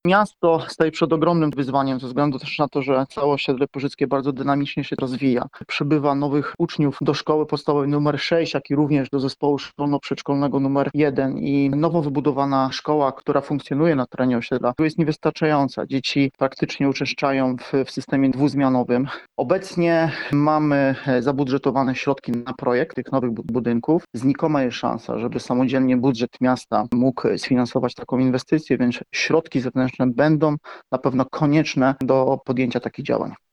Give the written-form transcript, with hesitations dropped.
Miasto staje przed ogromnym wyzwaniem ze względu też na to, że całe osiedle Pyrzyckie bardzo dynamicznie się rozwija. Przybywa nowych uczniów do szkoły podstawowej numer 6, jak i również do zespołu szkolno-przedszkolnego numer 1 i nowo wybudowana szkoła, która funkcjonuje na terenie osiedla, tu jest niewystarczająca. Dzieci praktycznie uczęszczają w systemie dwuzmianowym. Obecnie mamy zabudżetowane środki na projekt tych nowych budynków. Znikoma jest szansa, żeby samodzielnie budżet miasta mógł sfinansować taką inwestycję, więc środki zewnętrzne będą na pewno konieczne do podjęcia takich działań.